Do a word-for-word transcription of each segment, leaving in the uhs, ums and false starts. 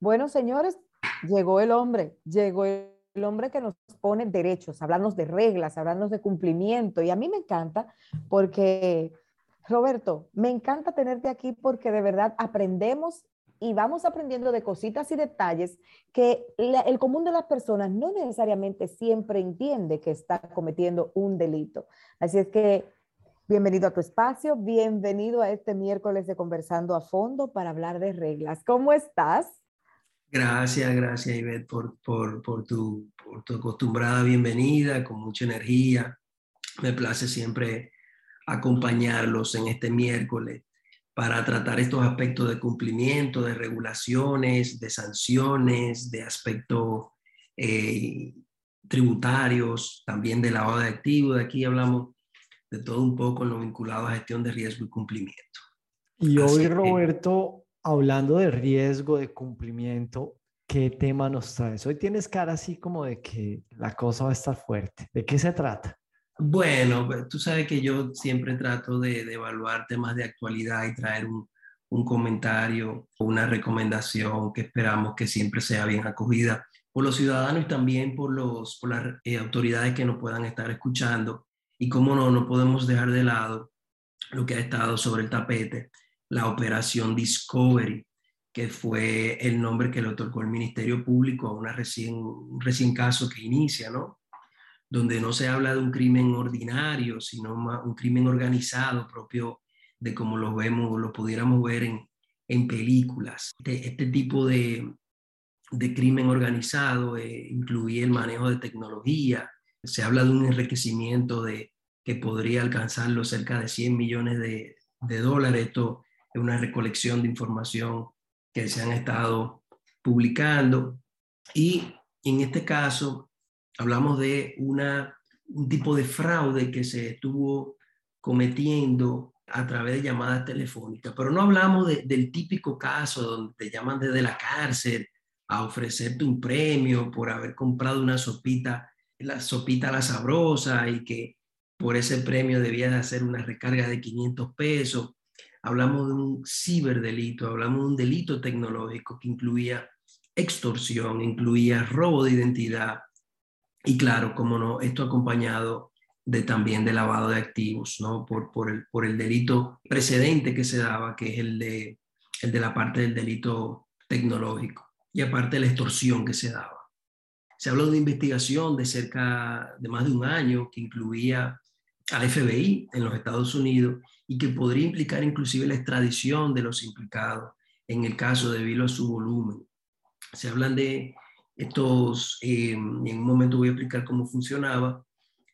Bueno, señores, llegó el hombre, llegó el hombre que nos pone derechos, hablarnos de reglas, hablarnos de cumplimiento. Y a mí me encanta porque, Roberto, me encanta tenerte aquí porque de verdad aprendemos y vamos aprendiendo de cositas y detalles que la- el común de las personas no necesariamente siempre entiende que está cometiendo un delito. Así es que bienvenido a tu espacio, bienvenido a este miércoles de Conversando a Fondo para hablar de reglas. ¿Cómo estás? Gracias, gracias, Ivette, por, por, por tu, por tu acostumbrada bienvenida, con mucha energía. Me place siempre acompañarlos en este miércoles para tratar estos aspectos de cumplimiento, de regulaciones, de sanciones, de aspectos eh, tributarios, también de lavado de activos. De aquí hablamos de todo un poco en lo vinculado a gestión de riesgo y cumplimiento. Y hoy, Así que, Roberto, hablando de riesgo, de cumplimiento, ¿qué tema nos traes? Hoy tienes cara así como de que la cosa va a estar fuerte. ¿De qué se trata? bueno, pues, tú sabes que yo siempre trato de, de evaluar temas de actualidad y traer un, un comentario o una recomendación que esperamos que siempre sea bien acogida por los ciudadanos y también por, los, por las eh, autoridades que nos puedan estar escuchando. Y cómo no, no podemos dejar de lado lo que ha estado sobre el tapete, la Operación Discovery, que fue el nombre que le otorgó el Ministerio Público a una recién, un recién caso que inicia, ¿no? Donde no se habla de un crimen ordinario, sino más un crimen organizado propio de como lo vemos, lo pudiéramos ver en, en películas. Este, este tipo de, de crimen organizado eh, incluía el manejo de tecnología. Se habla de un enriquecimiento de, que podría alcanzar los cerca de cien millones de, de dólares. Esto es una recolección de información que se han estado publicando. Y en este caso, hablamos de una, un tipo de fraude que se estuvo cometiendo a través de llamadas telefónicas, pero no hablamos de, del típico caso donde te llaman desde la cárcel a ofrecerte un premio por haber comprado una sopita, la sopita La Sabrosa, y que por ese premio debías hacer una recarga de quinientos pesos. Hablamos de un ciberdelito, hablamos de un delito tecnológico que incluía extorsión, incluía robo de identidad y claro, como no, esto acompañado de también de lavado de activos, ¿no? Por, por, el, por el delito precedente que se daba, que es el de, el de la parte del delito tecnológico y aparte la extorsión que se daba. Se habló de una investigación de cerca de más de un año que incluía al F B I en los Estados Unidos y que podría implicar inclusive la extradición de los implicados en el caso debido a su volumen. Se hablan de estos, eh, en un momento voy a explicar cómo funcionaba,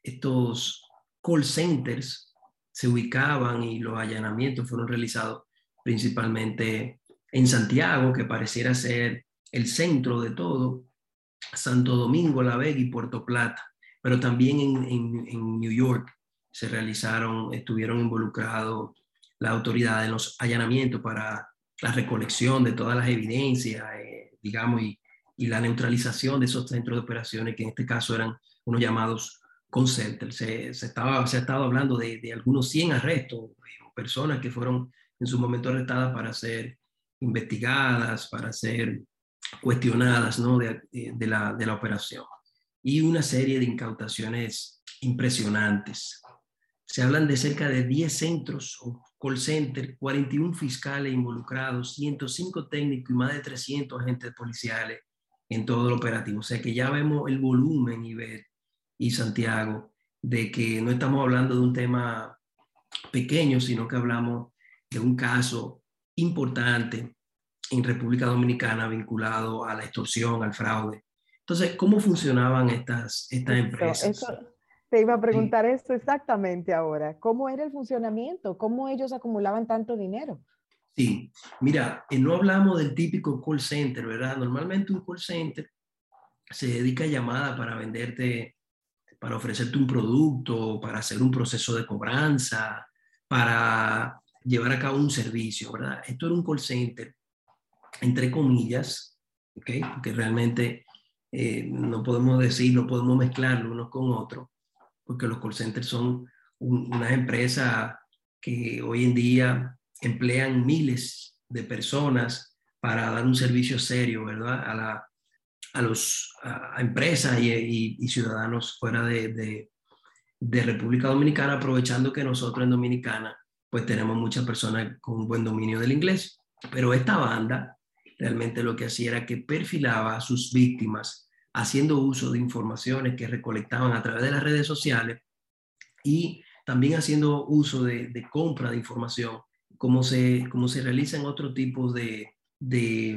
estos call centers se ubicaban y los allanamientos fueron realizados principalmente en Santiago, que pareciera ser el centro de todo, Santo Domingo, La Vega y Puerto Plata, pero también en, en, en New York se realizaron, estuvieron involucrados la autoridad en los allanamientos para la recolección de todas las evidencias, eh, digamos, y, y la neutralización de esos centros de operaciones, que en este caso eran unos llamados call centers. Se, se, estaba, se ha estado hablando de, de algunos cien arrestos, eh, personas que fueron en su momento arrestadas para ser investigadas, para ser cuestionadas, ¿no? de, de, la, de la operación. Y una serie de incautaciones impresionantes. Se hablan de cerca de diez centros o call centers, cuarenta y uno fiscales involucrados, ciento cinco técnicos y más de trescientos agentes policiales en todo el operativo. O sea que ya vemos el volumen, Iber y Santiago, de que no estamos hablando de un tema pequeño, sino que hablamos de un caso importante en República Dominicana vinculado a la extorsión, al fraude. Entonces, ¿cómo funcionaban estas, estas Eso, eso, empresas? te iba a Sí, preguntar eso exactamente ahora. ¿Cómo era el funcionamiento? ¿Cómo ellos acumulaban tanto dinero? sí. Mira, eh, no hablamos del típico call center, ¿verdad? Normalmente un call center se dedica a llamadas para venderte, para ofrecerte un producto, para hacer un proceso de cobranza, para llevar a cabo un servicio, ¿verdad? Esto era un call center, entre comillas, ¿ok? Porque realmente eh, no podemos decir, no podemos mezclarlo unos con otros, porque los call centers son un, unas empresas que hoy en día emplean miles de personas para dar un servicio serio, ¿verdad? A, la, a, los, a empresas y, y, y ciudadanos fuera de, de, de República Dominicana, aprovechando que nosotros en Dominicana pues tenemos muchas personas con un buen dominio del inglés. Pero esta banda realmente lo que hacía era que perfilaba a sus víctimas haciendo uso de informaciones que recolectaban a través de las redes sociales y también haciendo uso de, de compra de información, como se, como se realiza en otros tipos de, de,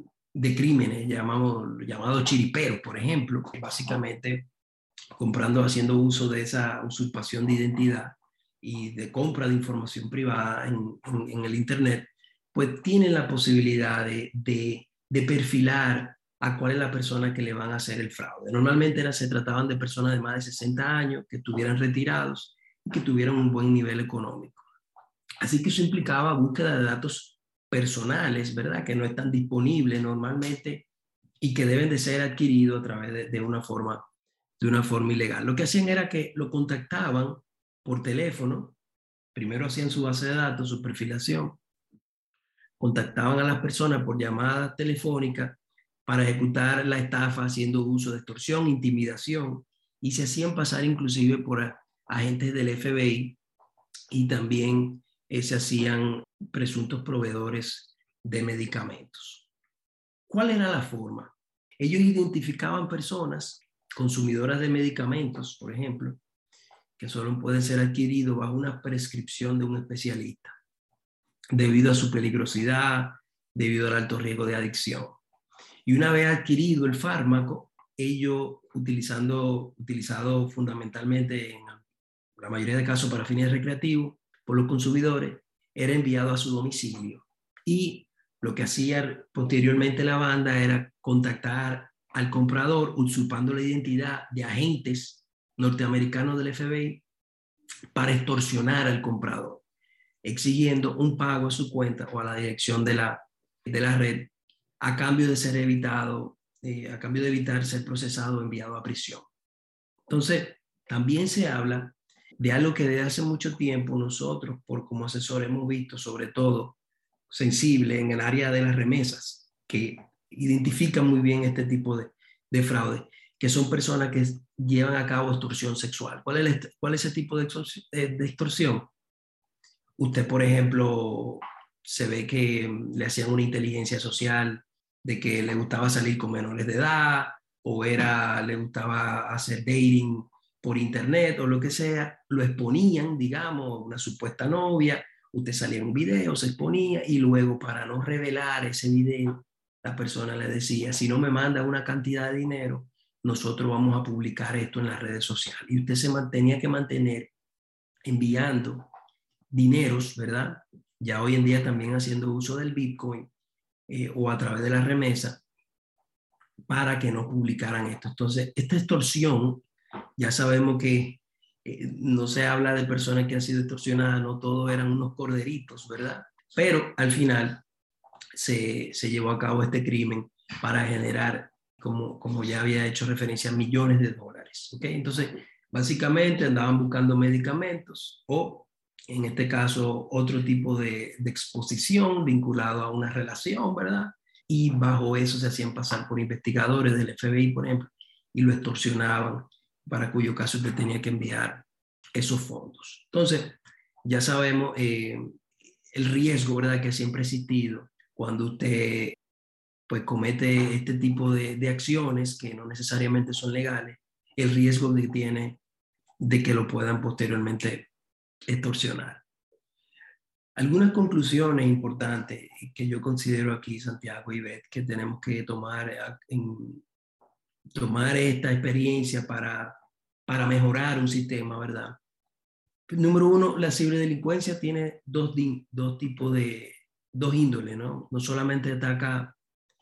de crímenes, llamamos, llamados chiriperos, por ejemplo, que básicamente comprando, haciendo uso de esa usurpación de identidad y de compra de información privada en, en, en el Internet, pues tienen la posibilidad de, de, de perfilar a cuál es la persona que le van a hacer el fraude. Normalmente era, se trataban de personas de más de sesenta años que estuvieran retirados y que tuvieran un buen nivel económico. Así que eso implicaba búsqueda de datos personales, ¿verdad? Que no están disponibles normalmente y que deben de ser adquiridos a través de, de una forma de una forma ilegal. Lo que hacían era que lo contactaban por teléfono, primero hacían su base de datos, su perfilación, contactaban a las personas por llamada telefónica para ejecutar la estafa haciendo uso de extorsión, intimidación, y se hacían pasar inclusive por agentes del F B I y también eh, se hacían presuntos proveedores de medicamentos. ¿Cuál era la forma? Ellos identificaban personas consumidoras de medicamentos, por ejemplo, que solo pueden ser adquiridos bajo una prescripción de un especialista, debido a su peligrosidad, debido al alto riesgo de adicción. Y una vez adquirido el fármaco, ello utilizando, utilizado fundamentalmente en la mayoría de casos para fines recreativos por los consumidores, era enviado a su domicilio. Y lo que hacía posteriormente la banda era contactar al comprador usurpando la identidad de agentes norteamericanos del F B I para extorsionar al comprador, exigiendo un pago a su cuenta o a la dirección de la, de la red a cambio de ser evitado, eh, a cambio de evitar ser procesado o enviado a prisión. Entonces, también se habla de algo que desde hace mucho tiempo nosotros, por como asesores, hemos visto, sobre todo sensible en el área de las remesas, que identifican muy bien este tipo de, de fraude, que son personas que llevan a cabo extorsión sexual. ¿Cuál es, el, cuál es ese tipo de extorsión, de extorsión? Usted, por ejemplo, se ve que le hacían una inteligencia social de que le gustaba salir con menores de edad o era, le gustaba hacer dating por internet o lo que sea, lo exponían, digamos, una supuesta novia, usted salía en un video, se exponía y luego para no revelar ese video, la persona le decía, si no me manda una cantidad de dinero, nosotros vamos a publicar esto en las redes sociales. Y usted se tenía que mantener enviando dineros, ¿verdad? Ya hoy en día también haciendo uso del Bitcoin eh, o a través de la remesa para que no publicaran esto. Entonces, esta extorsión, ya sabemos que eh, no se habla de personas que han sido extorsionadas, no todos eran unos corderitos, ¿verdad? Pero al final se, se llevó a cabo este crimen para generar, como, como ya había hecho referencia, millones de dólares, ¿ok? Entonces, básicamente andaban buscando medicamentos o, en este caso, otro tipo de, de exposición vinculado a una relación, ¿verdad? Y bajo eso se hacían pasar por investigadores del F B I, por ejemplo, y lo extorsionaban, para cuyo caso usted tenía que enviar esos fondos. Entonces, ya sabemos eh, el riesgo, ¿verdad?, que siempre ha existido cuando usted pues, comete este tipo de, de acciones que no necesariamente son legales, el riesgo que tiene de que lo puedan posteriormente extorsionar. Algunas conclusiones importantes que yo considero aquí, Santiago y Beth, que tenemos que tomar, en, tomar esta experiencia para, para mejorar un sistema, ¿verdad? Número uno, la ciberdelincuencia tiene dos, dos tipos de, dos índoles, ¿no? No solamente ataca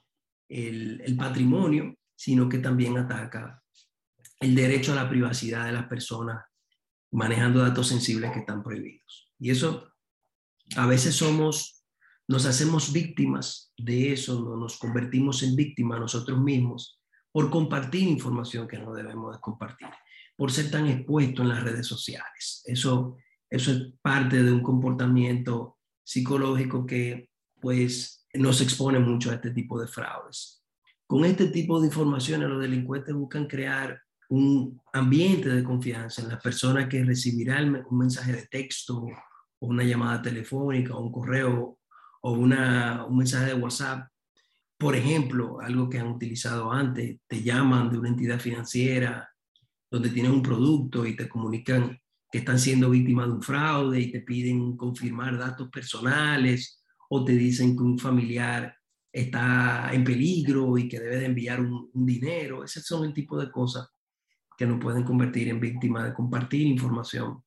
el, el patrimonio, sino que también ataca el derecho a la privacidad de las personas manejando datos sensibles que están prohibidos. Y eso a veces somos, nos hacemos víctimas de eso, no nos convertimos en víctimas nosotros mismos por compartir información que no debemos de compartir, por ser tan expuestos en las redes sociales. Eso, eso es parte de un comportamiento psicológico que pues no se expone mucho a este tipo de fraudes. Con este tipo de informaciones, los delincuentes buscan crear un ambiente de confianza en las personas que recibirán un mensaje de texto o una llamada telefónica o un correo o una, un mensaje de WhatsApp. Por ejemplo, algo que han utilizado antes, te llaman de una entidad financiera donde tienes un producto y te comunican que están siendo víctimas de un fraude y te piden confirmar datos personales o te dicen que un familiar está en peligro y que debe de enviar un, un dinero. Ese son el tipo de cosas que nos pueden convertir en víctimas de compartir información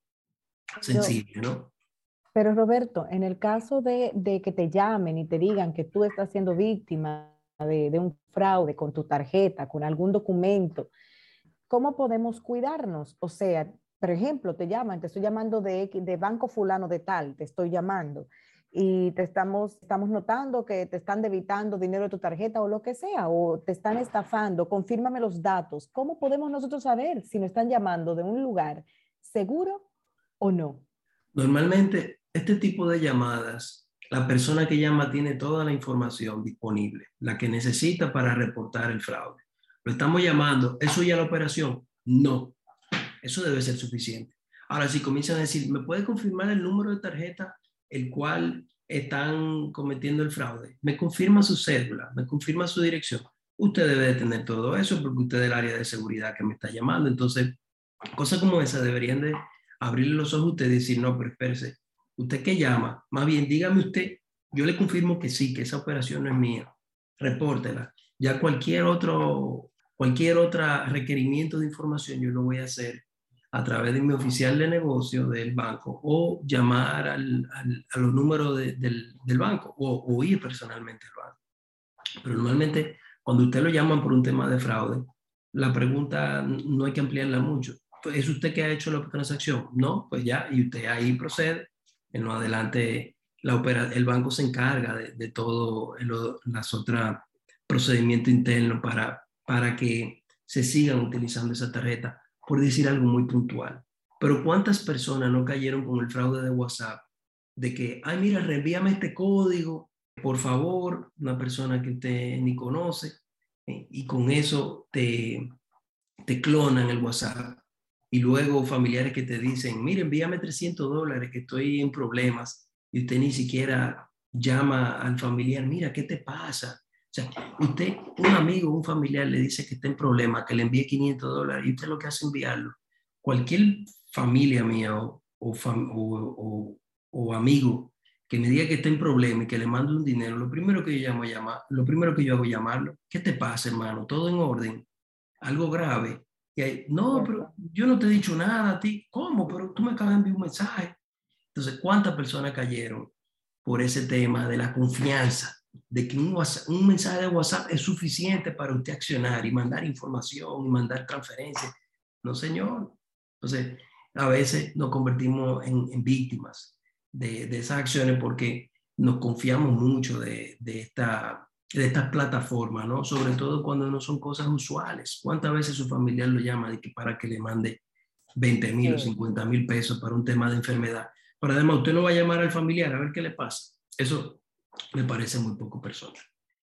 Pero, sensible, ¿no? pero Roberto, en el caso de, de que te llamen y te digan que tú estás siendo víctima de, de un fraude con tu tarjeta, con algún documento, ¿cómo podemos cuidarnos? O sea, por ejemplo, te llaman, te estoy llamando de, de banco fulano de tal, te estoy llamando y te estamos, estamos notando que te están debitando dinero de tu tarjeta o lo que sea, o te están estafando, confírmame los datos. ¿Cómo podemos nosotros saber si nos están llamando de un lugar seguro o no? Normalmente, este tipo de llamadas, la persona que llama tiene toda la información disponible, la que necesita para reportar el fraude. Lo estamos llamando, ¿eso ya es la operación? No, eso debe ser suficiente. Ahora, si comienzan a decir, ¿me puede confirmar el número de tarjeta el cual están cometiendo el fraude? ¿Me confirma su cédula? ¿Me confirma su dirección? Usted debe de tener todo eso porque usted es el área de seguridad que me está llamando. Entonces, cosas como esa deberían de abrirle los ojos a usted y decir, no, pero espérese, ¿usted qué llama? Más bien, dígame usted, yo le confirmo que sí, que esa operación no es mía. Repórtela. Ya cualquier otro, cualquier otro requerimiento de información yo lo voy a hacer a través de mi oficial de negocio del banco o llamar al, al, a los números de, del, del banco o, o ir personalmente al banco. Pero normalmente cuando usted lo llaman por un tema de fraude, la pregunta no hay que ampliarla mucho. ¿Es usted que ha hecho la transacción? No, pues ya, y usted ahí procede. En lo adelante, la opera, el banco se encarga de, de todo lo, las otras procedimientos internos para, para que se sigan utilizando esa tarjeta, por decir algo muy puntual. Pero ¿cuántas personas no cayeron con el fraude de WhatsApp? De que, ay, mira, reenvíame este código, por favor, una persona que usted ni conoce, eh, y con eso te, te clonan el WhatsApp. Y luego familiares que te dicen, mire, envíame trescientos dólares que estoy en problemas, y usted ni siquiera llama al familiar, mira, ¿qué te pasa? O sea, usted, un amigo, un familiar le dice que está en problemas, que le envíe quinientos dólares y usted lo que hace es enviarlo. Cualquier familia mía o, o, fam, o, o, o amigo que me diga que está en problema y que le mando un dinero, lo primero que yo llamo a llamar, lo primero que yo hago es llamarlo. ¿Qué te pasa, hermano? ¿Todo en orden? ¿Algo grave? Y ahí, no, pero yo no te he dicho nada a ti. ¿Cómo? Pero tú me acabas de enviar un mensaje. Entonces, ¿cuántas personas cayeron por ese tema de la confianza? De que un, WhatsApp, un mensaje de WhatsApp es suficiente para usted accionar y mandar información y mandar transferencias. No, señor. Entonces, a veces nos convertimos en, en víctimas de, de esas acciones porque nos confiamos mucho de, de, esta, de estas plataformas, ¿no? Sobre todo cuando no son cosas usuales. ¿Cuántas veces su familiar lo llama de que para que le mande veinte mil o Sí. cincuenta mil pesos para un tema de enfermedad? Pero además, usted no va a llamar al familiar a ver qué le pasa. Eso me parece muy poco personal.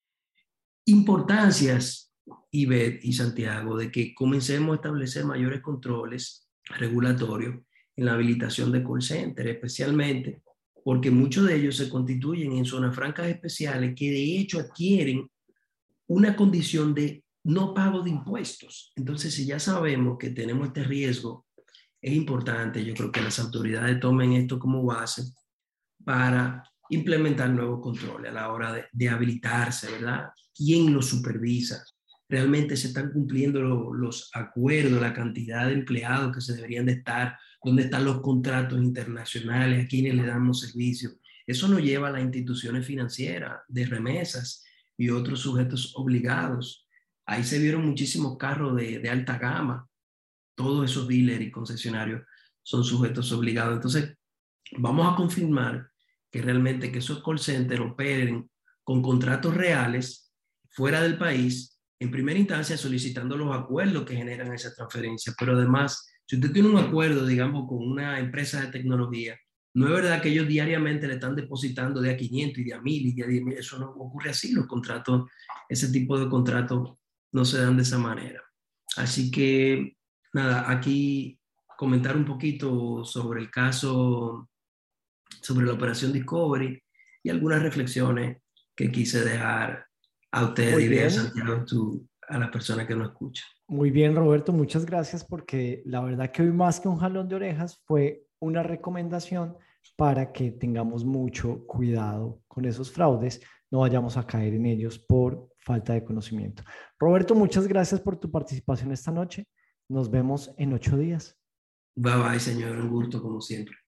Importancias, Ivette y Santiago, de que comencemos a establecer mayores controles regulatorios en la habilitación de call center, especialmente porque muchos de ellos se constituyen en zonas francas especiales que de hecho adquieren una condición de no pago de impuestos. Entonces, si ya sabemos que tenemos este riesgo, es importante, yo creo que las autoridades tomen esto como base para implementar nuevos controles a la hora de, de habilitarse, ¿verdad? ¿Quién los supervisa? ¿Realmente se están cumpliendo lo, los acuerdos, la cantidad de empleados que se deberían de estar? ¿Dónde están los contratos internacionales? ¿A quiénes le damos servicio? Eso nos lleva a las instituciones financieras de remesas y otros sujetos obligados. Ahí se vieron muchísimos carros de, de alta gama. Todos esos dealers y concesionarios son sujetos obligados. Entonces, vamos a confirmar que realmente que esos call centers operen con contratos reales fuera del país, en primera instancia solicitando los acuerdos que generan esa transferencia, pero además, si usted tiene un acuerdo, digamos, con una empresa de tecnología, No es verdad que ellos diariamente le están depositando de a quinientos y de a mil y de a diez mil. Eso no ocurre así. Los contratos, ese tipo de contratos no se dan de esa manera. Así que, nada, aquí comentar un poquito sobre el caso, sobre la operación Discovery y algunas reflexiones que quise dejar a ustedes, Muy Iber, bien, Santiago, tú, a las personas que nos escuchan. muy bien, Roberto, muchas gracias porque la verdad que hoy más que un jalón de orejas fue una recomendación para que tengamos mucho cuidado con esos fraudes, no vayamos a caer en ellos por falta de conocimiento. Roberto, muchas gracias por tu participación esta noche. Nos vemos en ocho días. Bye bye, señor. Un gusto como siempre.